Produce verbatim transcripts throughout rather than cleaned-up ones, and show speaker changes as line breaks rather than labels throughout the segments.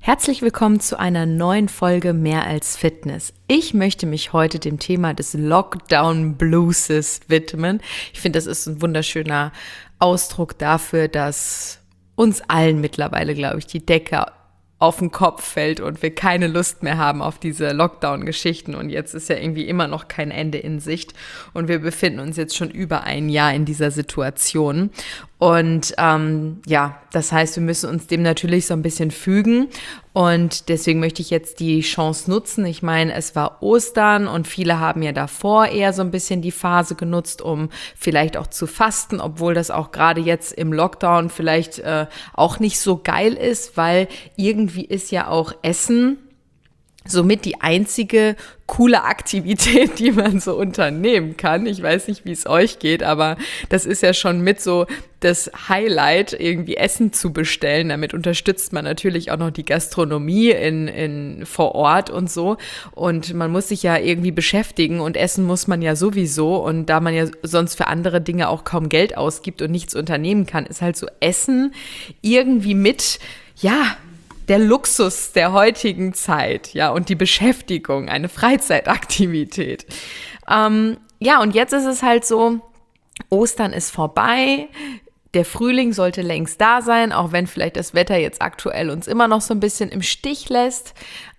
Herzlich willkommen zu einer neuen Folge Mehr als Fitness. Ich möchte mich heute dem Thema des Lockdown Blueses widmen. Ich finde, das ist ein wunderschöner Ausdruck dafür, dass uns allen mittlerweile, glaube ich, die Decke auf den Kopf fällt und wir keine Lust mehr haben auf diese Lockdown-Geschichten. Und jetzt ist ja irgendwie immer noch kein Ende in Sicht. Und wir befinden uns jetzt schon über ein Jahr in dieser Situation. Und ähm, ja, das heißt, wir müssen uns dem natürlich so ein bisschen fügen. Und deswegen möchte ich jetzt die Chance nutzen. Ich meine, es war Ostern und viele haben ja davor eher so ein bisschen die Phase genutzt, um vielleicht auch zu fasten, obwohl das auch gerade jetzt im Lockdown vielleicht äh, auch nicht so geil ist, weil irgendwie ist ja auch Essen somit die einzige coole Aktivität, die man so unternehmen kann. Ich weiß nicht, wie es euch geht, aber das ist ja schon mit so das Highlight, irgendwie Essen zu bestellen. Damit unterstützt man natürlich auch noch die Gastronomie in, in vor Ort und so. Und man muss sich ja irgendwie beschäftigen und essen muss man ja sowieso. Und da man ja sonst für andere Dinge auch kaum Geld ausgibt und nichts unternehmen kann, ist halt so Essen irgendwie mit, ja, der Luxus der heutigen Zeit, ja, und die Beschäftigung, eine Freizeitaktivität. Ähm, ja, und jetzt ist es halt so, Ostern ist vorbei, der Frühling sollte längst da sein, auch wenn vielleicht das Wetter jetzt aktuell uns immer noch so ein bisschen im Stich lässt.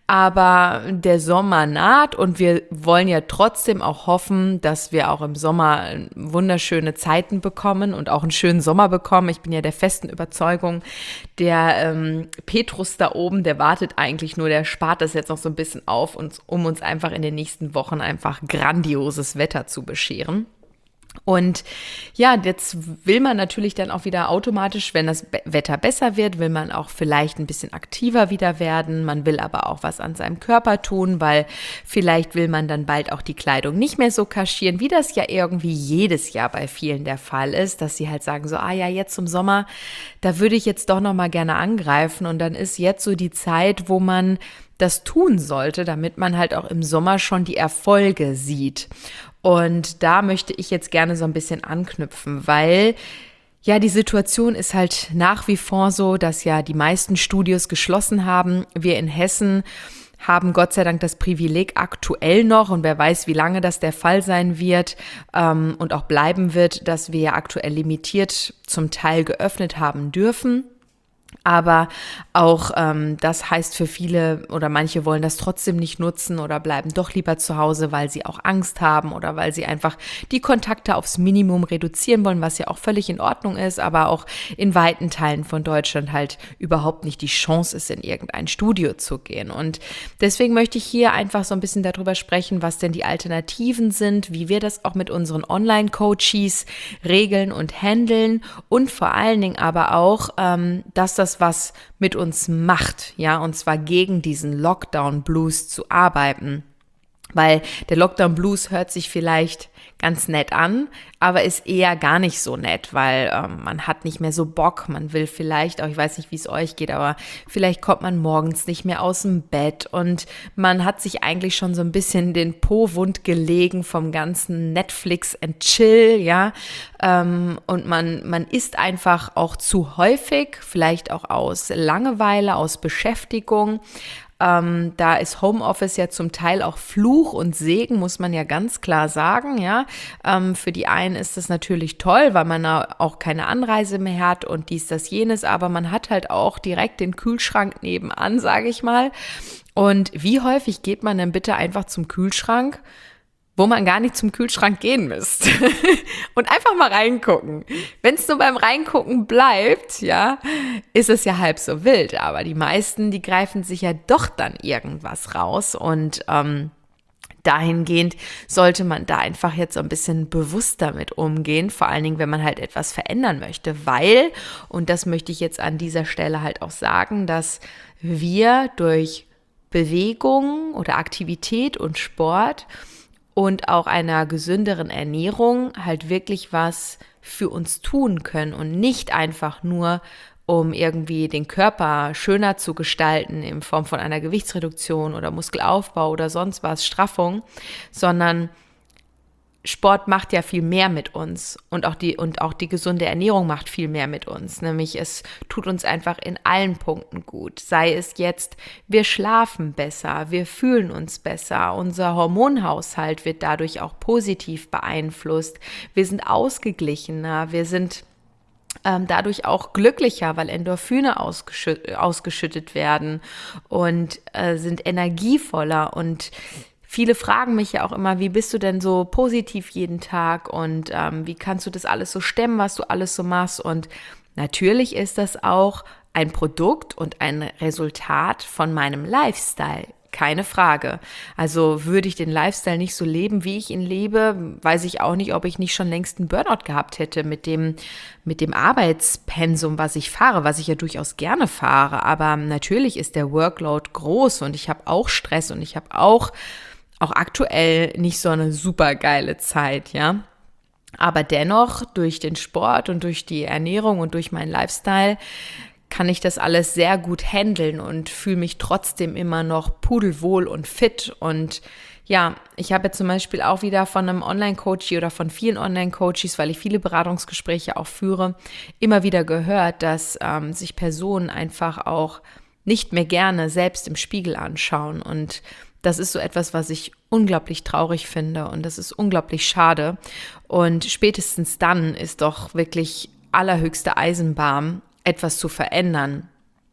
Aber der Sommer naht und wir wollen ja trotzdem auch hoffen, dass wir auch im Sommer wunderschöne Zeiten bekommen und auch einen schönen Sommer bekommen. Ich bin ja der festen Überzeugung, der ähm, Petrus da oben, der wartet eigentlich nur, der spart das jetzt noch so ein bisschen auf, uns, um uns einfach in den nächsten Wochen einfach grandioses Wetter zu bescheren. Und ja, jetzt will man natürlich dann auch wieder automatisch, wenn das Wetter besser wird, will man auch vielleicht ein bisschen aktiver wieder werden. Man will aber auch was an seinem Körper tun, weil vielleicht will man dann bald auch die Kleidung nicht mehr so kaschieren, wie das ja irgendwie jedes Jahr bei vielen der Fall ist, dass sie halt sagen so, ah ja, jetzt zum Sommer, da würde ich jetzt doch noch mal gerne angreifen. Und dann ist jetzt so die Zeit, wo man das tun sollte, damit man halt auch im Sommer schon die Erfolge sieht. Und da möchte ich jetzt gerne so ein bisschen anknüpfen, weil ja, die Situation ist halt nach wie vor so, dass ja die meisten Studios geschlossen haben. Wir in Hessen haben Gott sei Dank das Privileg aktuell noch, und wer weiß, wie lange das der Fall sein wird ähm, und auch bleiben wird, dass wir ja aktuell limitiert zum Teil geöffnet haben dürfen. Aber auch ähm, das heißt für viele oder manche wollen das trotzdem nicht nutzen oder bleiben doch lieber zu Hause, weil sie auch Angst haben oder weil sie einfach die Kontakte aufs Minimum reduzieren wollen, was ja auch völlig in Ordnung ist, aber auch in weiten Teilen von Deutschland halt überhaupt nicht die Chance ist, in irgendein Studio zu gehen. Und deswegen möchte ich hier einfach so ein bisschen darüber sprechen, was denn die Alternativen sind, wie wir das auch mit unseren Online-Coaches regeln und handeln und vor allen Dingen aber auch, ähm, dass das was mit uns macht, ja, und zwar gegen diesen Lockdown-Blues zu arbeiten. Weil der Lockdown-Blues hört sich vielleicht ganz nett an, aber ist eher gar nicht so nett, weil ähm, man hat nicht mehr so Bock, man will vielleicht, auch ich weiß nicht, wie es euch geht, aber vielleicht kommt man morgens nicht mehr aus dem Bett und man hat sich eigentlich schon so ein bisschen den Po wund gelegen vom ganzen Netflix and Chill, ja, ähm, und man, man isst einfach auch zu häufig, vielleicht auch aus Langeweile, aus Beschäftigung. Ähm, da ist Homeoffice ja zum Teil auch Fluch und Segen, muss man ja ganz klar sagen, ja. Ähm, für die einen ist das natürlich toll, weil man auch keine Anreise mehr hat und dies, das, jenes, aber man hat halt auch direkt den Kühlschrank nebenan, sage ich mal. Und wie häufig geht man denn bitte einfach zum Kühlschrank, wo man gar nicht zum Kühlschrank gehen müsste und einfach mal reingucken. Wenn es nur beim Reingucken bleibt, ja, ist es ja halb so wild. Aber die meisten, die greifen sich ja doch dann irgendwas raus und ähm, dahingehend sollte man da einfach jetzt so ein bisschen bewusster mit umgehen, vor allen Dingen, wenn man halt etwas verändern möchte, weil, und das möchte ich jetzt an dieser Stelle halt auch sagen, dass wir durch Bewegung oder Aktivität und Sport und auch einer gesünderen Ernährung halt wirklich was für uns tun können und nicht einfach nur, um irgendwie den Körper schöner zu gestalten in Form von einer Gewichtsreduktion oder Muskelaufbau oder sonst was, Straffung, sondern Sport macht ja viel mehr mit uns und auch die und auch die gesunde Ernährung macht viel mehr mit uns. Nämlich es tut uns einfach in allen Punkten gut. Sei es jetzt, wir schlafen besser, wir fühlen uns besser, unser Hormonhaushalt wird dadurch auch positiv beeinflusst. Wir sind ausgeglichener, wir sind ähm, dadurch auch glücklicher, weil Endorphine ausgeschüttet, ausgeschüttet werden und äh, sind energievoller. Und viele fragen mich ja auch immer, wie bist du denn so positiv jeden Tag und ähm, wie kannst du das alles so stemmen, was du alles so machst? Und natürlich ist das auch ein Produkt und ein Resultat von meinem Lifestyle. Keine Frage. Also würde ich den Lifestyle nicht so leben, wie ich ihn lebe, weiß ich auch nicht, ob ich nicht schon längst einen Burnout gehabt hätte mit dem, mit dem Arbeitspensum, was ich fahre, was ich ja durchaus gerne fahre. Aber natürlich ist der Workload groß und ich habe auch Stress und ich habe auch Auch aktuell nicht so eine super geile Zeit, ja. Aber dennoch, durch den Sport und durch die Ernährung und durch meinen Lifestyle kann ich das alles sehr gut handeln und fühle mich trotzdem immer noch pudelwohl und fit. Und ja, ich habe jetzt zum Beispiel auch wieder von einem Online-Coachie oder von vielen Online-Coaches, weil ich viele Beratungsgespräche auch führe, immer wieder gehört, dass ähm, sich Personen einfach auch nicht mehr gerne selbst im Spiegel anschauen. Und das ist so etwas, was ich unglaublich traurig finde und das ist unglaublich schade. Und spätestens dann ist doch wirklich allerhöchste Eisenbahn, etwas zu verändern.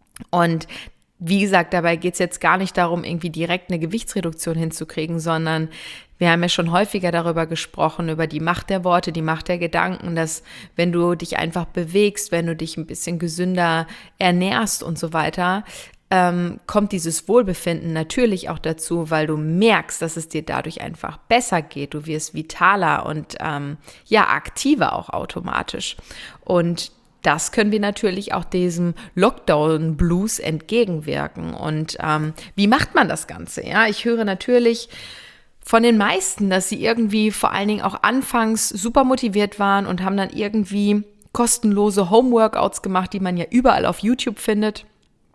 Und wie gesagt, dabei geht es jetzt gar nicht darum, irgendwie direkt eine Gewichtsreduktion hinzukriegen, sondern wir haben ja schon häufiger darüber gesprochen, über die Macht der Worte, die Macht der Gedanken, dass wenn du dich einfach bewegst, wenn du dich ein bisschen gesünder ernährst und so weiter, ähm, kommt dieses Wohlbefinden natürlich auch dazu, weil du merkst, dass es dir dadurch einfach besser geht. Du wirst vitaler und ähm, ja, aktiver auch automatisch. Und das können wir natürlich auch diesem Lockdown-Blues entgegenwirken. Und ähm, wie macht man das Ganze? Ja, ich höre natürlich von den meisten, dass sie irgendwie vor allen Dingen auch anfangs super motiviert waren und haben dann irgendwie kostenlose Home-Workouts gemacht, die man ja überall auf YouTube findet.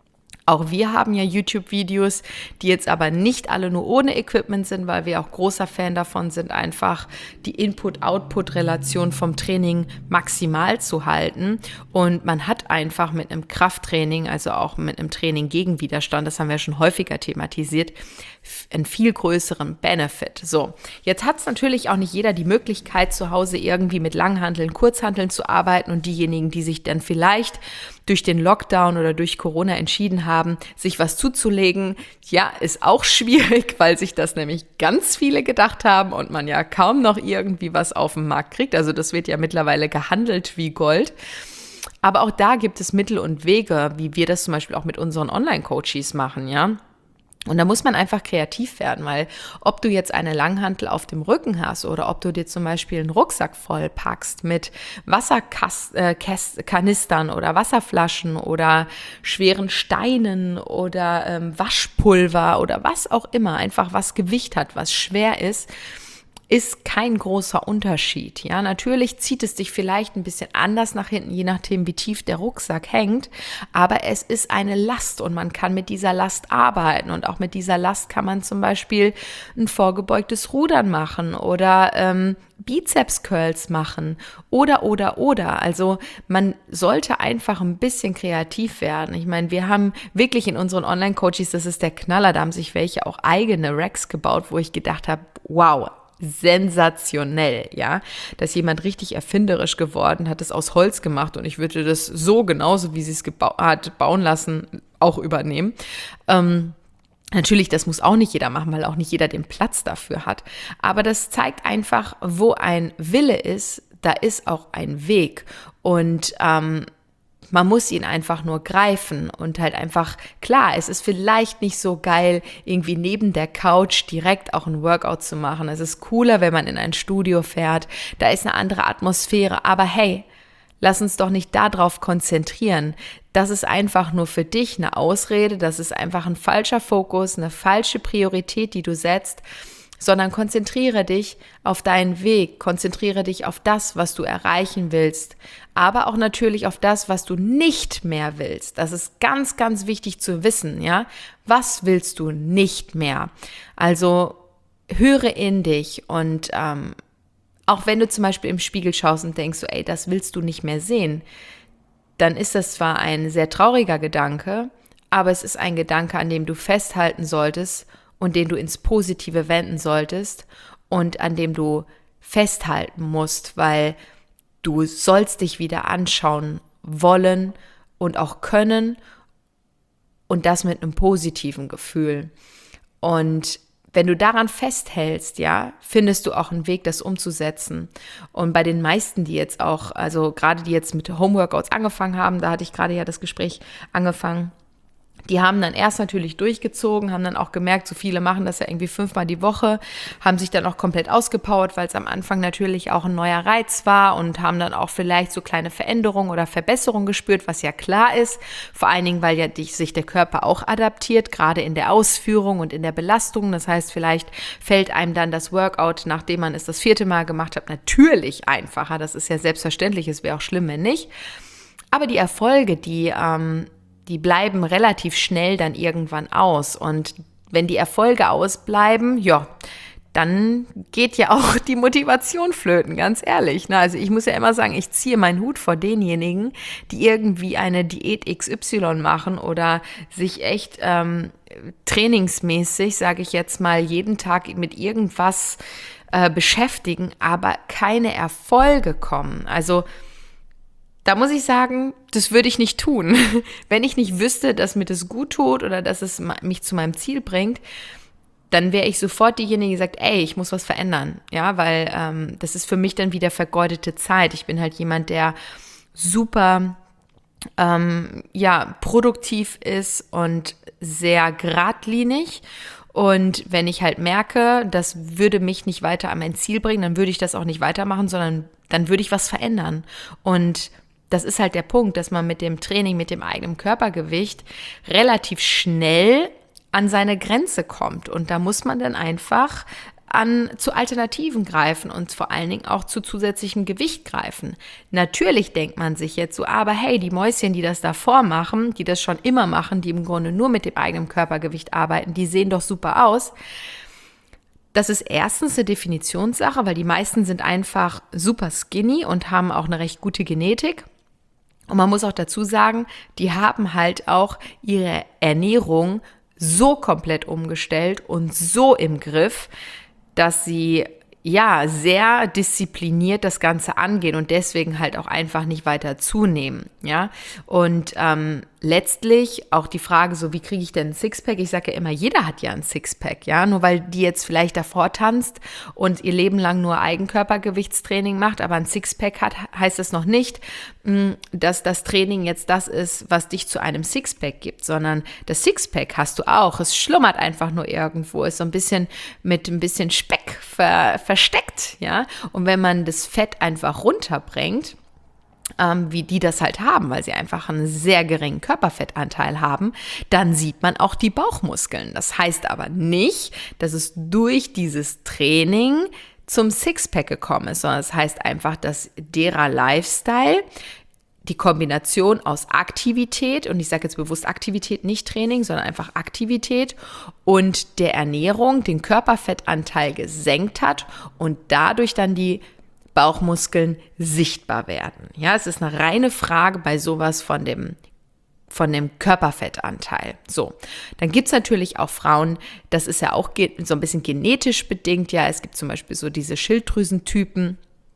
Auch wir haben ja YouTube-Videos, die jetzt aber nicht alle nur ohne Equipment sind, weil wir auch großer Fan davon sind, einfach die Input-Output-Relation vom Training maximal zu halten. Und man hat einfach mit einem Krafttraining, also auch mit einem Training gegen Widerstand, das haben wir schon häufiger thematisiert, einen viel größeren Benefit. So, jetzt hat es natürlich auch nicht jeder die Möglichkeit, zu Hause irgendwie mit Langhanteln, Kurzhanteln zu arbeiten und diejenigen, die sich dann vielleicht durch den Lockdown oder durch Corona entschieden haben, sich was zuzulegen, ja, ist auch schwierig, weil sich das nämlich ganz viele gedacht haben und man ja kaum noch irgendwie was auf dem Markt kriegt. Also das wird ja mittlerweile gehandelt wie Gold. Aber auch da gibt es Mittel und Wege, wie wir das zum Beispiel auch mit unseren Online-Coaches machen, ja. Und da muss man einfach kreativ werden, weil ob du jetzt eine Langhantel auf dem Rücken hast oder ob du dir zum Beispiel einen Rucksack vollpackst mit Wasserkanistern oder Wasserflaschen oder schweren Steinen oder ähm, Waschpulver oder was auch immer, einfach was Gewicht hat, was schwer ist, ist kein großer Unterschied. Ja, natürlich zieht es dich vielleicht ein bisschen anders nach hinten, je nachdem, wie tief der Rucksack hängt. Aber es ist eine Last und man kann mit dieser Last arbeiten. Und auch mit dieser Last kann man zum Beispiel ein vorgebeugtes Rudern machen oder ähm, Bizeps-Curls machen oder, oder, oder. Also man sollte einfach ein bisschen kreativ werden. Ich meine, wir haben wirklich in unseren Online-Coaches, das ist der Knaller, da haben sich welche auch eigene Racks gebaut, wo ich gedacht habe, wow, sensationell, ja, dass jemand richtig erfinderisch geworden hat, das aus Holz gemacht und ich würde das so genauso, wie sie es gebau- hat bauen lassen, auch übernehmen. Ähm, Natürlich, das muss auch nicht jeder machen, weil auch nicht jeder den Platz dafür hat. Aber das zeigt einfach, wo ein Wille ist, da ist auch ein Weg. Und ähm, man muss ihn einfach nur greifen und halt einfach, klar, es ist vielleicht nicht so geil, irgendwie neben der Couch direkt auch ein Workout zu machen. Es ist cooler, wenn man in ein Studio fährt, da ist eine andere Atmosphäre. Aber hey, lass uns doch nicht darauf konzentrieren. Das ist einfach nur für dich eine Ausrede, das ist einfach ein falscher Fokus, eine falsche Priorität, die du setzt, sondern konzentriere dich auf deinen Weg, konzentriere dich auf das, was du erreichen willst, aber auch natürlich auf das, was du nicht mehr willst. Das ist ganz, ganz wichtig zu wissen, ja. Was willst du nicht mehr? Also höre in dich und ähm, Auch wenn du zum Beispiel im Spiegel schaust und denkst so, ey, das willst du nicht mehr sehen, dann ist das zwar ein sehr trauriger Gedanke, aber es ist ein Gedanke, an dem du festhalten solltest und den du ins Positive wenden solltest und an dem du festhalten musst, weil du sollst dich wieder anschauen wollen und auch können und das mit einem positiven Gefühl. Und wenn du daran festhältst, ja, findest du auch einen Weg, das umzusetzen. Und bei den meisten, die jetzt auch, also gerade die jetzt mit Homeworkouts angefangen haben, da hatte ich gerade ja das Gespräch angefangen, die haben dann erst natürlich durchgezogen, haben dann auch gemerkt, so viele machen das ja irgendwie fünfmal die Woche, haben sich dann auch komplett ausgepowert, weil es am Anfang natürlich auch ein neuer Reiz war und haben dann auch vielleicht so kleine Veränderungen oder Verbesserungen gespürt, was ja klar ist. Vor allen Dingen, weil ja sich der Körper auch adaptiert, gerade in der Ausführung und in der Belastung. Das heißt, vielleicht fällt einem dann das Workout, nachdem man es das vierte Mal gemacht hat, natürlich einfacher. Das ist ja selbstverständlich, es wäre auch schlimm, wenn nicht. Aber die Erfolge, die ähm, die bleiben relativ schnell dann irgendwann aus. Und wenn die Erfolge ausbleiben, ja, dann geht ja auch die Motivation flöten, ganz ehrlich. Also ich muss ja immer sagen, ich ziehe meinen Hut vor denjenigen, die irgendwie eine Diät X Y machen oder sich echt ähm, trainingsmäßig, sage ich jetzt mal, jeden Tag mit irgendwas äh, beschäftigen, aber keine Erfolge kommen. Also da muss ich sagen, das würde ich nicht tun. Wenn ich nicht wüsste, dass mir das gut tut oder dass es mich zu meinem Ziel bringt, dann wäre ich sofort diejenige, die sagt, ey, ich muss was verändern. Ja, weil ähm, das ist für mich dann wieder vergeudete Zeit. Ich bin halt jemand, der super ähm, ja, produktiv ist und sehr geradlinig. Und wenn ich halt merke, das würde mich nicht weiter an mein Ziel bringen, dann würde ich das auch nicht weitermachen, sondern dann würde ich was verändern. Und das ist halt der Punkt, dass man mit dem Training, mit dem eigenen Körpergewicht relativ schnell an seine Grenze kommt. Und da muss man dann einfach an zu Alternativen greifen und vor allen Dingen auch zu zusätzlichem Gewicht greifen. Natürlich denkt man sich jetzt so, aber hey, die Mäuschen, die das davor machen, die das schon immer machen, die im Grunde nur mit dem eigenen Körpergewicht arbeiten, die sehen doch super aus. Das ist erstens eine Definitionssache, weil die meisten sind einfach super skinny und haben auch eine recht gute Genetik. Und man muss auch dazu sagen, die haben halt auch ihre Ernährung so komplett umgestellt und so im Griff, dass sie ja sehr diszipliniert das Ganze angehen und deswegen halt auch einfach nicht weiter zunehmen, ja. Und ähm, letztlich auch die Frage, so wie kriege ich denn ein Sixpack? Ich sage ja immer, jeder hat ja ein Sixpack, ja. Nur weil die jetzt vielleicht davor tanzt und ihr Leben lang nur Eigenkörpergewichtstraining macht, aber ein Sixpack hat, heißt das noch nicht, dass das Training jetzt das ist, was dich zu einem Sixpack gibt, sondern das Sixpack hast du auch. Es schlummert einfach nur irgendwo, ist so ein bisschen mit ein bisschen Speck ver, versteckt, ja. Und wenn man das Fett einfach runterbringt, ähm, wie die das halt haben, weil sie einfach einen sehr geringen Körperfettanteil haben, dann sieht man auch die Bauchmuskeln. Das heißt aber nicht, dass es durch dieses Training zum Sixpack gekommen ist, sondern es heißt einfach, dass derer Lifestyle, die Kombination aus Aktivität, und ich sage jetzt bewusst Aktivität, nicht Training, sondern einfach Aktivität und der Ernährung den Körperfettanteil gesenkt hat und dadurch dann die Bauchmuskeln sichtbar werden. Ja, es ist eine reine Frage bei sowas von dem von dem Körperfettanteil. So, dann gibt es natürlich auch Frauen, das ist ja auch ge- so ein bisschen genetisch bedingt, ja, es gibt zum Beispiel so diese Schilddrüsentypen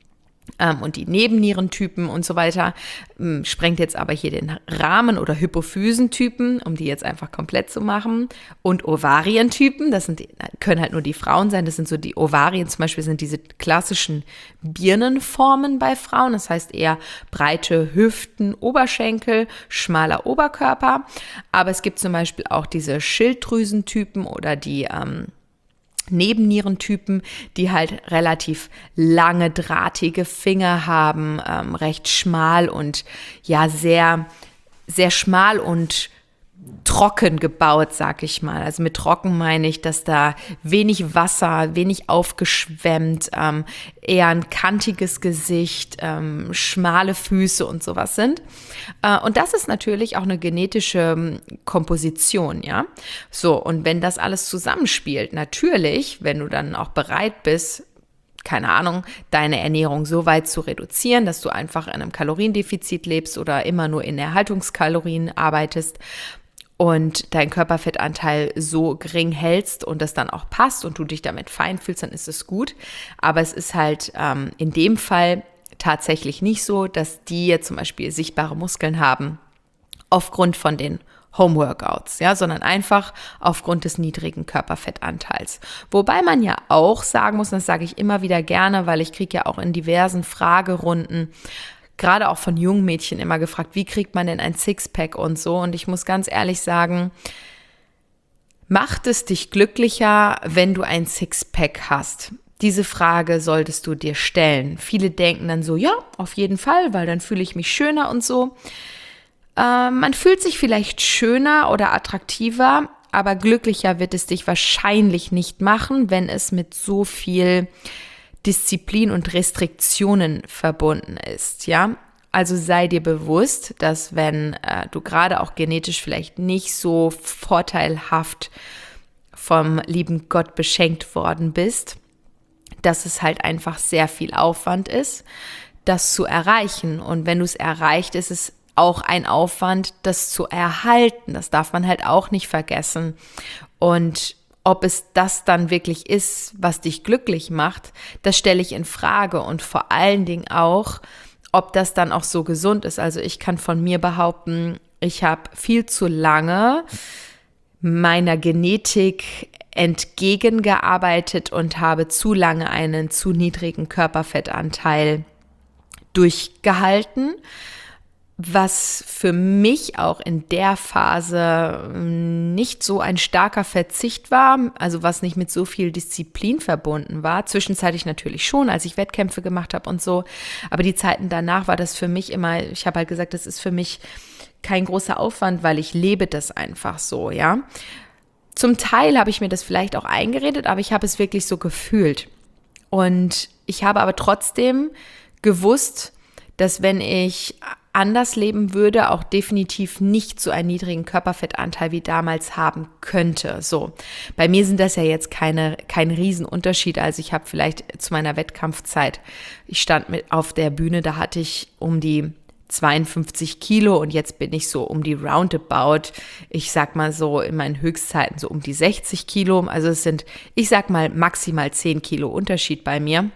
ähm, und die Nebennierentypen und so weiter, ähm, sprengt jetzt aber hier den Rahmen, oder Hypophysentypen, um die jetzt einfach komplett zu machen, und Ovarientypen, das sind, können halt nur die Frauen sein, das sind so die Ovarien zum Beispiel, sind diese klassischen Birnenformen bei Frauen, das heißt eher breite Hüften, Oberschenkel, schmaler Oberkörper, aber es gibt zum Beispiel auch diese Schilddrüsentypen oder die ähm, Nebennierentypen, die halt relativ lange, drahtige Finger haben, ähm, recht schmal und ja, sehr, sehr schmal und trocken gebaut, sag ich mal. Also mit trocken meine ich, dass da wenig Wasser, wenig aufgeschwemmt, ähm, eher ein kantiges Gesicht, ähm, schmale Füße und sowas sind. Äh, und das ist natürlich auch eine genetische ähm, Komposition, ja. So, und wenn das alles zusammenspielt, natürlich, wenn du dann auch bereit bist, keine Ahnung, deine Ernährung so weit zu reduzieren, dass du einfach in einem Kaloriendefizit lebst oder immer nur in Erhaltungskalorien arbeitest und deinen Körperfettanteil so gering hältst und das dann auch passt und du dich damit fein fühlst, dann ist es gut. Aber es ist halt ähm, in dem Fall tatsächlich nicht so, dass die jetzt zum Beispiel sichtbare Muskeln haben aufgrund von den Homeworkouts, ja, sondern einfach aufgrund des niedrigen Körperfettanteils. Wobei man ja auch sagen muss, und das sage ich immer wieder gerne, weil ich kriege ja auch in diversen Fragerunden, gerade auch von jungen Mädchen immer gefragt, wie kriegt man denn ein Sixpack und so. Und ich muss ganz ehrlich sagen, macht es dich glücklicher, wenn du ein Sixpack hast? Diese Frage solltest du dir stellen. Viele denken dann so, ja, auf jeden Fall, weil dann fühle ich mich schöner und so. Äh, man fühlt sich vielleicht schöner oder attraktiver, aber glücklicher wird es dich wahrscheinlich nicht machen, wenn es mit so viel Disziplin und Restriktionen verbunden ist, ja. Also sei dir bewusst, dass wenn äh, du gerade auch genetisch vielleicht nicht so vorteilhaft vom lieben Gott beschenkt worden bist, dass es halt einfach sehr viel Aufwand ist, das zu erreichen. Und wenn du es erreicht, ist es auch ein Aufwand, das zu erhalten. Das darf man halt auch nicht vergessen. Und ob es das dann wirklich ist, was dich glücklich macht, das stelle ich in Frage. Und vor allen Dingen auch, ob das dann auch so gesund ist. Also ich kann von mir behaupten, ich habe viel zu lange meiner Genetik entgegengearbeitet und habe zu lange einen zu niedrigen Körperfettanteil durchgehalten, was für mich auch in der Phase nicht so ein starker Verzicht war, also was nicht mit so viel Disziplin verbunden war. Zwischenzeitlich natürlich schon, als ich Wettkämpfe gemacht habe und so, aber die Zeiten danach war das für mich immer, ich habe halt gesagt, das ist für mich kein großer Aufwand, weil ich lebe das einfach so, ja. Zum Teil habe ich mir das vielleicht auch eingeredet, aber ich habe es wirklich so gefühlt. Und ich habe aber trotzdem gewusst, dass wenn ich anders leben würde, auch definitiv nicht so einen niedrigen Körperfettanteil wie damals haben könnte. So, bei mir sind das ja jetzt keine kein Riesenunterschied. Also ich habe vielleicht zu meiner Wettkampfzeit, ich stand mit auf der Bühne, da hatte ich um die zweiundfünfzig Kilo und jetzt bin ich so um die roundabout, ich sag mal so in meinen Höchstzeiten so um die sechzig Kilo. Also es sind, ich sag mal maximal zehn Kilo Unterschied bei mir.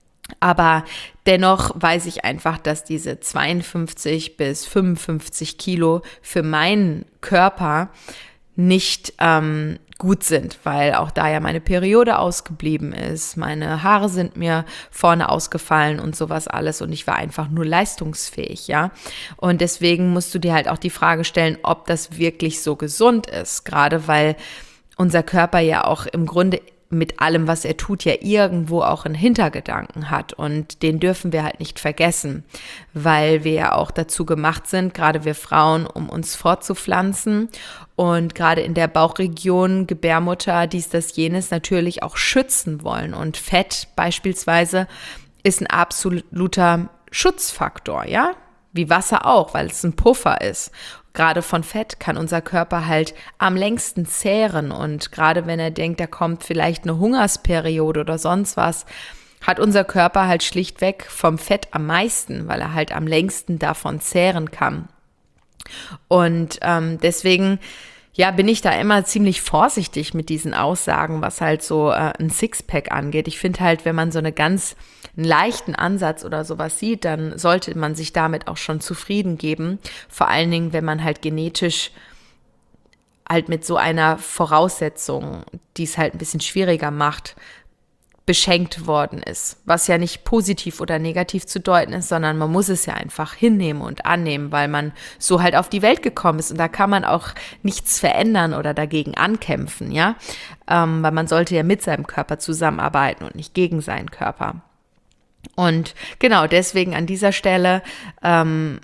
Aber dennoch weiß ich einfach, dass diese zweiundfünfzig bis fünfundfünfzig Kilo für meinen Körper nicht ähm, gut sind, weil auch da ja meine Periode ausgeblieben ist, meine Haare sind mir vorne ausgefallen und sowas alles und ich war einfach nur leistungsfähig, ja. Und deswegen musst du dir halt auch die Frage stellen, ob das wirklich so gesund ist, gerade weil unser Körper ja auch im Grunde mit allem, was er tut, ja irgendwo auch einen Hintergedanken hat und den dürfen wir halt nicht vergessen, weil wir ja auch dazu gemacht sind, gerade wir Frauen, um uns fortzupflanzen und gerade in der Bauchregion, Gebärmutter, dies, das, jenes natürlich auch schützen wollen und Fett beispielsweise ist ein absoluter Schutzfaktor, ja, wie Wasser auch, weil es ein Puffer ist. Gerade von Fett kann unser Körper halt am längsten zehren und gerade wenn er denkt, da kommt vielleicht eine Hungersperiode oder sonst was, hat unser Körper halt schlichtweg vom Fett am meisten, weil er halt am längsten davon zehren kann. Und ähm, deswegen, ja, bin ich da immer ziemlich vorsichtig mit diesen Aussagen, was halt so äh, ein Sixpack angeht. Ich finde halt, wenn man so eine ganz einen leichten Ansatz oder sowas sieht, dann sollte man sich damit auch schon zufrieden geben. Vor allen Dingen, wenn man halt genetisch halt mit so einer Voraussetzung, die es halt ein bisschen schwieriger macht, beschenkt worden ist. Was ja nicht positiv oder negativ zu deuten ist, sondern man muss es ja einfach hinnehmen und annehmen, weil man so halt auf die Welt gekommen ist und da kann man auch nichts verändern oder dagegen ankämpfen, ja, ähm, weil man sollte ja mit seinem Körper zusammenarbeiten und nicht gegen seinen Körper. Und genau deswegen an dieser Stelle, ähm,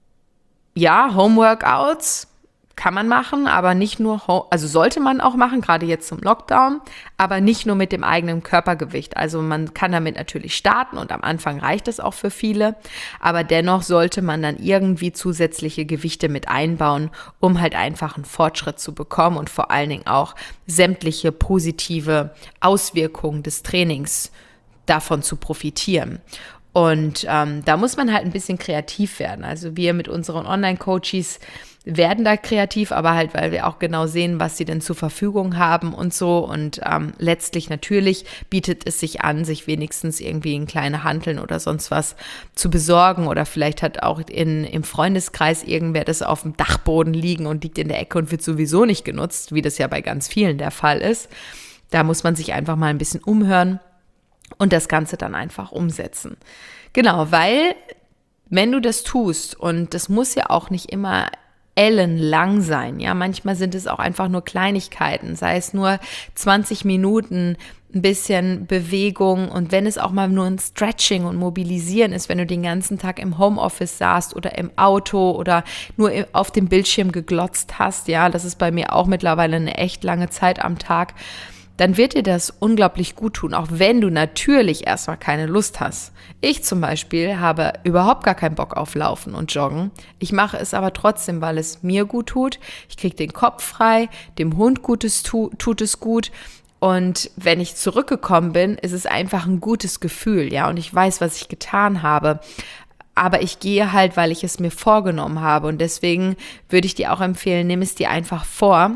ja, Homeworkouts kann man machen, aber nicht nur, also sollte man auch machen, gerade jetzt zum Lockdown, aber nicht nur mit dem eigenen Körpergewicht. Also man kann damit natürlich starten und am Anfang reicht es auch für viele, aber dennoch sollte man dann irgendwie zusätzliche Gewichte mit einbauen, um halt einfach einen Fortschritt zu bekommen und vor allen Dingen auch sämtliche positive Auswirkungen des Trainings davon zu profitieren. Und ähm, da muss man halt ein bisschen kreativ werden. Also wir mit unseren Online-Coaches werden da kreativ, aber halt, weil wir auch genau sehen, was sie denn zur Verfügung haben und so. Und ähm, letztlich natürlich bietet es sich an, sich wenigstens irgendwie in kleine Hanteln oder sonst was zu besorgen. Oder vielleicht hat auch in, im Freundeskreis irgendwer das auf dem Dachboden liegen und liegt in der Ecke und wird sowieso nicht genutzt, wie das ja bei ganz vielen der Fall ist. Da muss man sich einfach mal ein bisschen umhören und das Ganze dann einfach umsetzen. Genau, weil wenn du das tust, und das muss ja auch nicht immer ellenlang sein, ja, manchmal sind es auch einfach nur Kleinigkeiten, sei es nur zwanzig Minuten, ein bisschen Bewegung, und wenn es auch mal nur ein Stretching und Mobilisieren ist, wenn du den ganzen Tag im Homeoffice saßt oder im Auto oder nur auf dem Bildschirm geglotzt hast, ja, das ist bei mir auch mittlerweile eine echt lange Zeit am Tag, dann wird dir das unglaublich gut tun, auch wenn du natürlich erstmal keine Lust hast. Ich zum Beispiel habe überhaupt gar keinen Bock auf Laufen und Joggen. Ich mache es aber trotzdem, weil es mir gut tut. Ich kriege den Kopf frei, dem Hund Gutes tu, tut es gut. Und wenn ich zurückgekommen bin, ist es einfach ein gutes Gefühl, ja. Und ich weiß, was ich getan habe. Aber ich gehe halt, weil ich es mir vorgenommen habe. Und deswegen würde ich dir auch empfehlen, nimm es dir einfach vor.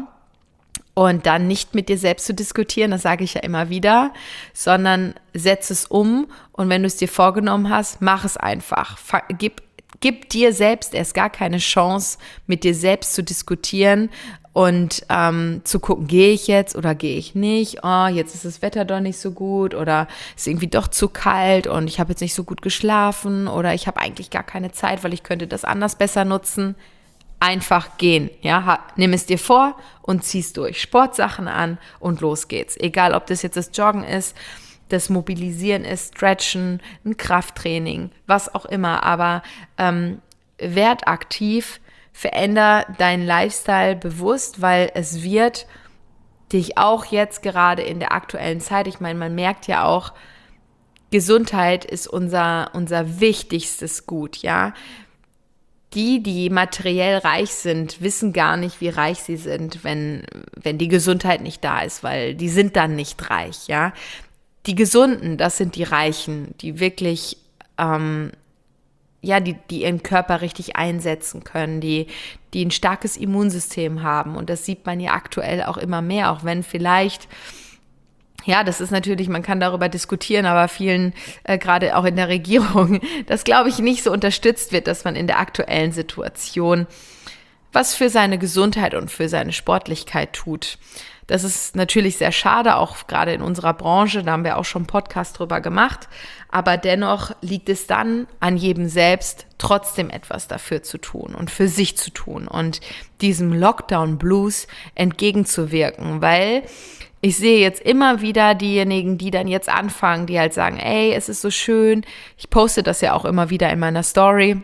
Und dann nicht mit dir selbst zu diskutieren, das sage ich ja immer wieder, sondern setz es um, und wenn du es dir vorgenommen hast, mach es einfach. Gib, gib dir selbst erst gar keine Chance, mit dir selbst zu diskutieren und ähm, zu gucken, gehe ich jetzt oder gehe ich nicht? Oh, jetzt ist das Wetter doch nicht so gut oder ist irgendwie doch zu kalt und ich habe jetzt nicht so gut geschlafen oder ich habe eigentlich gar keine Zeit, weil ich könnte das anders besser nutzen. Einfach gehen, ja, nimm es dir vor und zieh's durch. Sportsachen an und los geht's. Egal, ob das jetzt das Joggen ist, das Mobilisieren ist, Stretchen, ein Krafttraining, was auch immer. Aber ähm, werd aktiv, veränder deinen Lifestyle bewusst, weil es wird dich auch jetzt gerade in der aktuellen Zeit, ich meine, man merkt ja auch, Gesundheit ist unser, unser wichtigstes Gut, ja. Die, die materiell reich sind, wissen gar nicht, wie reich sie sind, wenn, wenn die Gesundheit nicht da ist, weil die sind dann nicht reich, ja. Die Gesunden, das sind die Reichen, die wirklich, ähm, ja, die, die ihren Körper richtig einsetzen können, die, die ein starkes Immunsystem haben. Und das sieht man ja aktuell auch immer mehr, auch wenn vielleicht, ja, das ist natürlich, man kann darüber diskutieren, aber vielen, äh, gerade auch in der Regierung, das glaube ich nicht so unterstützt wird, dass man in der aktuellen Situation was für seine Gesundheit und für seine Sportlichkeit tut. Das ist natürlich sehr schade, auch gerade in unserer Branche, da haben wir auch schon einen Podcast drüber gemacht, aber dennoch liegt es dann an jedem selbst, trotzdem etwas dafür zu tun und für sich zu tun und diesem Lockdown-Blues entgegenzuwirken, weil ich sehe jetzt immer wieder diejenigen, die dann jetzt anfangen, die halt sagen, ey, es ist so schön. Ich poste das ja auch immer wieder in meiner Story.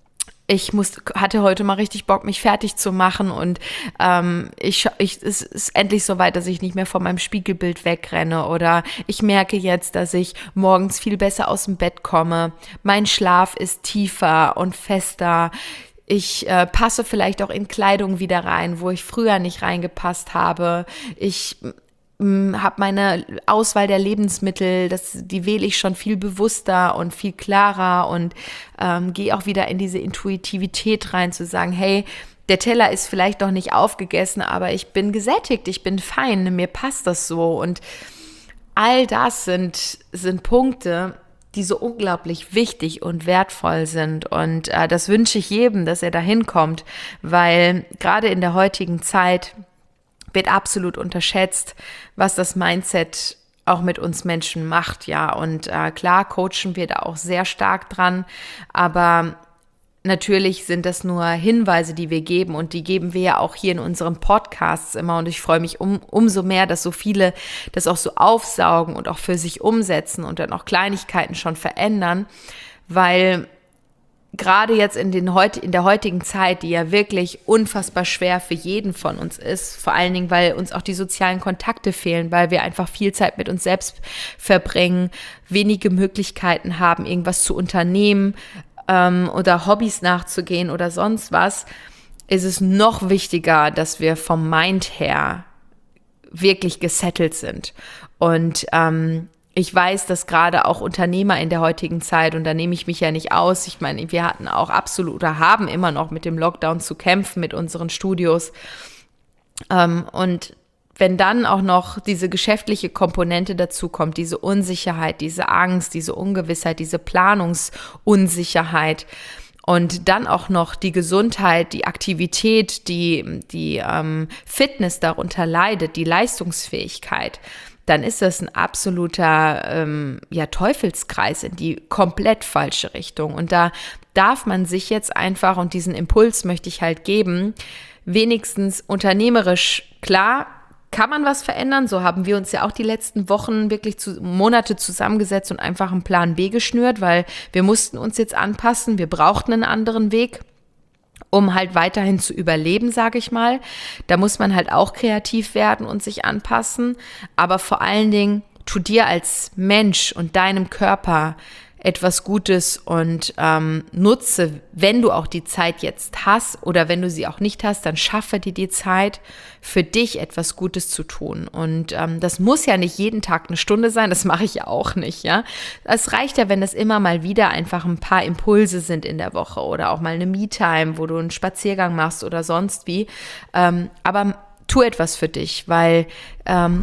Ich muss, hatte heute mal richtig Bock, mich fertig zu machen und ähm, ich, ich, es ist endlich so weit, dass ich nicht mehr von meinem Spiegelbild wegrenne oder ich merke jetzt, dass ich morgens viel besser aus dem Bett komme. Mein Schlaf ist tiefer und fester. Ich äh, passe vielleicht auch in Kleidung wieder rein, wo ich früher nicht reingepasst habe. Ich habe meine Auswahl der Lebensmittel, das, die wähle ich schon viel bewusster und viel klarer und ähm, gehe auch wieder in diese Intuitivität rein, zu sagen, hey, der Teller ist vielleicht noch nicht aufgegessen, aber ich bin gesättigt, ich bin fein, mir passt das so. Und all das sind, sind Punkte, die so unglaublich wichtig und wertvoll sind. Und äh, das wünsche ich jedem, dass er da hinkommt, weil gerade in der heutigen Zeit wird absolut unterschätzt, was das Mindset auch mit uns Menschen macht, ja. Und äh, klar coachen wir da auch sehr stark dran, aber natürlich sind das nur Hinweise, die wir geben und die geben wir ja auch hier in unseren Podcasts immer und ich freue mich um, umso mehr, dass so viele das auch so aufsaugen und auch für sich umsetzen und dann auch Kleinigkeiten schon verändern, weil gerade jetzt in, den heut, in der heutigen Zeit, die ja wirklich unfassbar schwer für jeden von uns ist, vor allen Dingen, weil uns auch die sozialen Kontakte fehlen, weil wir einfach viel Zeit mit uns selbst verbringen, wenige Möglichkeiten haben, irgendwas zu unternehmen ähm, oder Hobbys nachzugehen oder sonst was, ist es noch wichtiger, dass wir vom Mind her wirklich gesettelt sind. Und ähm, ich weiß, dass gerade auch Unternehmer in der heutigen Zeit, und da nehme ich mich ja nicht aus, ich meine, wir hatten auch absolut oder haben immer noch mit dem Lockdown zu kämpfen, mit unseren Studios. Ähm, und wenn dann auch noch diese geschäftliche Komponente dazu kommt, diese Unsicherheit, diese Angst, diese Ungewissheit, diese Planungsunsicherheit und dann auch noch die Gesundheit, die Aktivität, die, die ähm, Fitness darunter leidet, die Leistungsfähigkeit, dann ist das ein absoluter ähm, ja, Teufelskreis in die komplett falsche Richtung. Und da darf man sich jetzt einfach, und diesen Impuls möchte ich halt geben, wenigstens unternehmerisch, klar, kann man was verändern. So haben wir uns ja auch die letzten Wochen, wirklich zu, Monate zusammengesetzt und einfach einen Plan B geschnürt, weil wir mussten uns jetzt anpassen. Wir brauchten einen anderen Weg, um halt weiterhin zu überleben, sage ich mal. Da muss man halt auch kreativ werden und sich anpassen. Aber vor allen Dingen, tu dir als Mensch und deinem Körper etwas Gutes und ähm, nutze, wenn du auch die Zeit jetzt hast oder wenn du sie auch nicht hast, dann schaffe dir die Zeit, für dich etwas Gutes zu tun. Und ähm, das muss ja nicht jeden Tag eine Stunde sein, das mache ich ja auch nicht, ja. Es reicht ja, wenn es immer mal wieder einfach ein paar Impulse sind in der Woche oder auch mal eine Me-Time, wo du einen Spaziergang machst oder sonst wie. Ähm, aber tu etwas für dich, weil ähm,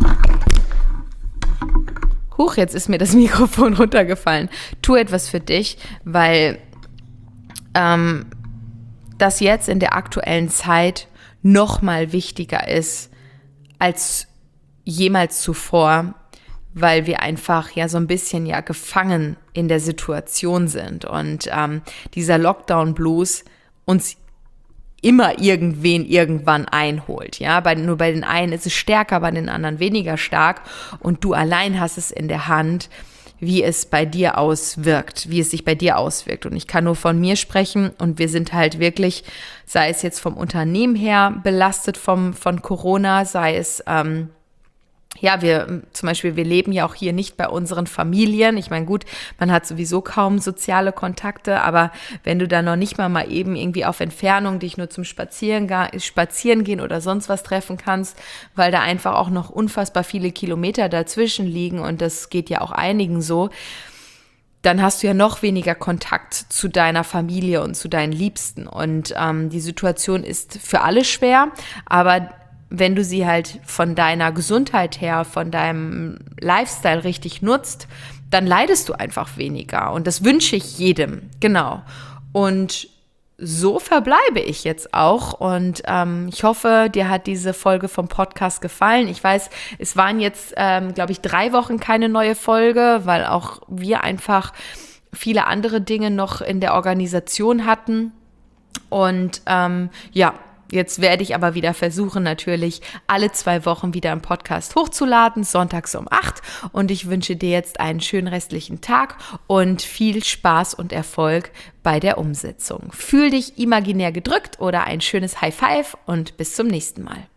Huch, jetzt ist mir das Mikrofon runtergefallen. Tu etwas für dich, weil ähm, das jetzt in der aktuellen Zeit noch mal wichtiger ist als jemals zuvor, weil wir einfach ja so ein bisschen ja gefangen in der Situation sind und ähm, dieser Lockdown-Blues uns immer irgendwen irgendwann einholt, ja, bei, nur bei den einen ist es stärker, bei den anderen weniger stark und du allein hast es in der Hand, wie es bei dir auswirkt, wie es sich bei dir auswirkt und ich kann nur von mir sprechen und wir sind halt wirklich, sei es jetzt vom Unternehmen her belastet vom, von Corona, sei es, ähm, ja, wir zum Beispiel, wir leben ja auch hier nicht bei unseren Familien. Ich meine, gut, man hat sowieso kaum soziale Kontakte, aber wenn du da noch nicht mal mal eben irgendwie auf Entfernung dich nur zum Spazieren, Spazieren gehen oder sonst was treffen kannst, weil da einfach auch noch unfassbar viele Kilometer dazwischen liegen und das geht ja auch einigen so, dann hast du ja noch weniger Kontakt zu deiner Familie und zu deinen Liebsten. Und ähm, die Situation ist für alle schwer, aber wenn du sie halt von deiner Gesundheit her, von deinem Lifestyle richtig nutzt, dann leidest du einfach weniger. Und das wünsche ich jedem, genau. Und so verbleibe ich jetzt auch. Und ähm, ich hoffe, dir hat diese Folge vom Podcast gefallen. Ich weiß, es waren jetzt, ähm, glaube ich, drei Wochen keine neue Folge, weil auch wir einfach viele andere Dinge noch in der Organisation hatten. Und ähm, ja, jetzt werde ich aber wieder versuchen, natürlich alle zwei Wochen wieder einen Podcast hochzuladen, sonntags um acht. Und ich wünsche dir jetzt einen schönen restlichen Tag und viel Spaß und Erfolg bei der Umsetzung. Fühl dich imaginär gedrückt oder ein schönes High Five und bis zum nächsten Mal.